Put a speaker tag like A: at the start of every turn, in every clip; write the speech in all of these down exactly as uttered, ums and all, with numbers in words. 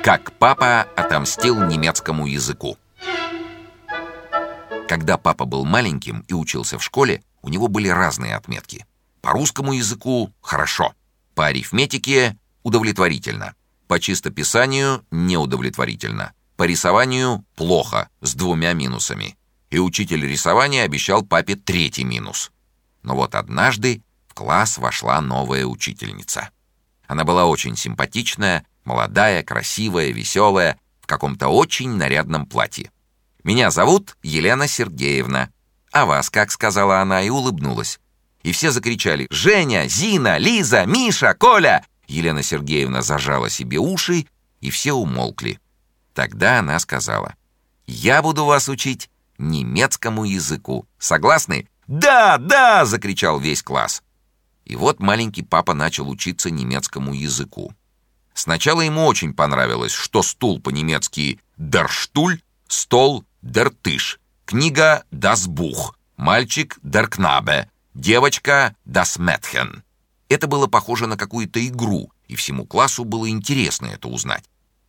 A: Как папа отомстил немецкому языку. Когда папа был маленьким и учился в школе, у него были разные отметки. По русскому языку – хорошо, по арифметике – удовлетворительно, по чистописанию – неудовлетворительно, по рисованию – плохо, с двумя минусами. И учитель рисования обещал папе третий минус. Но вот однажды в класс вошла новая учительница. Она была очень симпатичная, молодая, красивая, веселая, в каком-то очень нарядном платье. «Меня зовут Елена Сергеевна. А вас как?» — сказала она и улыбнулась. И все закричали: «Женя! Зина! Лиза! Миша! Коля!» Елена Сергеевна зажала себе уши, и все умолкли. Тогда она сказала: «Я буду вас учить немецкому языку. Согласны?» «Да! Да!» — закричал весь класс. И вот маленький папа начал учиться немецкому языку. Сначала ему очень понравилось, что стул по-немецки «der Stuhl», стол «der Tisch», книга «das Buch», мальчик «der Knabe», девочка «das Mädchen». Это было похоже на какую-то игру, и всему классу было интересно это узнать.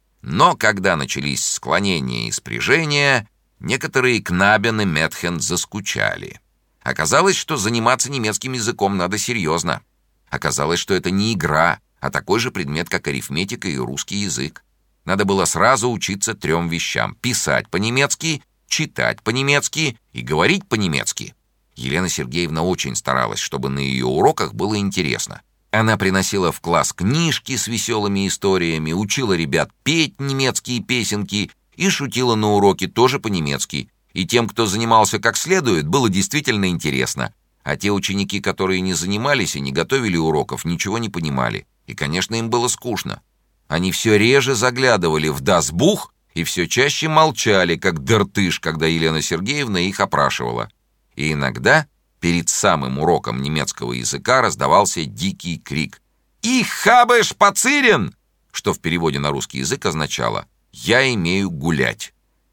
A: Но когда начались склонения и спряжения, некоторые «Knaben» и «Mädchen» заскучали. Оказалось, что заниматься немецким языком надо серьезно. Оказалось, что это не игра, а такой же предмет, как арифметика и русский язык. Надо было сразу учиться трем вещам: писать по-немецки, читать по-немецки и говорить по-немецки. Елена Сергеевна очень старалась, чтобы на ее уроках было интересно. Она приносила в класс книжки с веселыми историями, учила ребят петь немецкие песенки и шутила на уроке тоже по-немецки. И тем, кто занимался как следует, было действительно интересно. А те ученики, которые не занимались и не готовили уроков, ничего не понимали. И, конечно, им было скучно. Они все реже заглядывали в «das Buch» и все чаще молчали, как «der Tisch», когда Елена Сергеевна их опрашивала. И иногда перед самым уроком немецкого языка раздавался дикий крик «Ich habe spazieren!», что в переводе на русский язык означало «я имею гулять».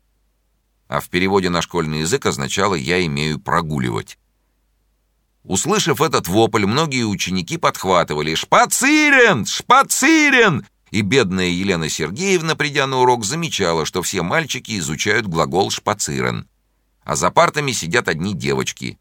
A: А в переводе на школьный язык означало «я имею прогуливать». Услышав этот вопль, многие ученики подхватывали «Шпацирен! Шпацирен!», и бедная Елена Сергеевна, придя на урок, замечала, что все мальчики изучают глагол «шпацирен», а за партами сидят одни девочки.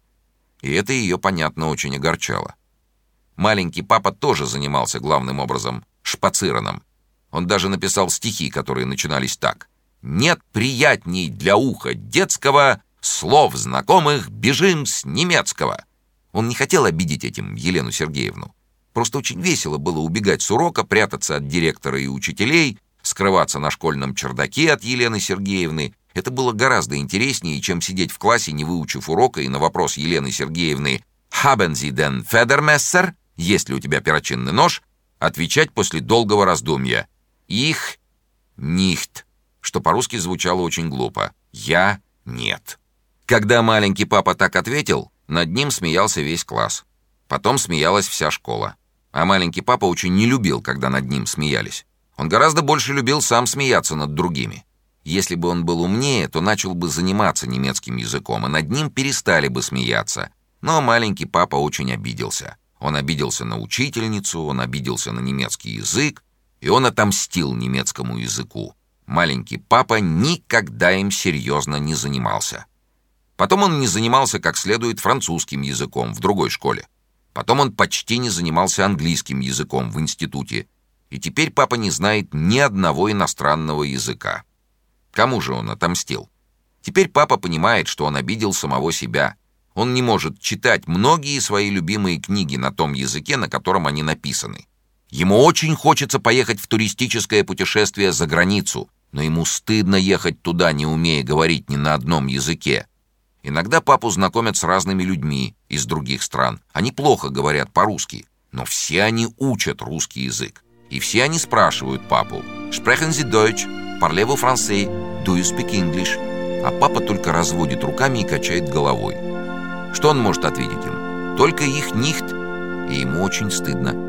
A: И это ее, понятно, очень огорчало. Маленький папа тоже занимался главным образом шпациреном. Он даже написал стихи, которые начинались так: «Нет приятней для уха детского слов знакомых, бежим с немецкого». Он не хотел обидеть этим Елену Сергеевну. Просто очень весело было убегать с урока, прятаться от директора и учителей, скрываться на школьном чердаке от Елены Сергеевны. Это было гораздо интереснее, чем сидеть в классе, не выучив урока, и на вопрос Елены Сергеевны «Haben Sie den Federmesser?» «Есть ли у тебя перочинный нож?» отвечать после долгого раздумья «Ich nicht», что по-русски звучало очень глупо. «Я нет». Когда маленький папа так ответил, над ним смеялся весь класс. Потом смеялась вся школа. А маленький папа очень не любил, когда над ним смеялись. Он гораздо больше любил сам смеяться над другими. Если бы он был умнее, то начал бы заниматься немецким языком, и над ним перестали бы смеяться. Но маленький папа очень обиделся. Он обиделся на учительницу, он обиделся на немецкий язык, и он отомстил немецкому языку. Маленький папа никогда им серьезно не занимался. Потом он не занимался как следует французским языком в другой школе. Потом он почти не занимался английским языком в институте. И теперь папа не знает ни одного иностранного языка. Кому же он отомстил? Теперь папа понимает, что он обидел самого себя. Он не может читать многие свои любимые книги на том языке, на котором они написаны. Ему очень хочется поехать в туристическое путешествие за границу, но ему стыдно ехать туда, не умея говорить ни на одном языке. Иногда папу знакомят с разными людьми из других стран. Они плохо говорят по-русски, но все они учат русский язык. И все они спрашивают папу: «Sprechen Sie Deutsch? Parlez-vous français? Do you speak English?» А папа только разводит руками и качает головой. Что он может ответить им? Только их nicht, и ему очень стыдно.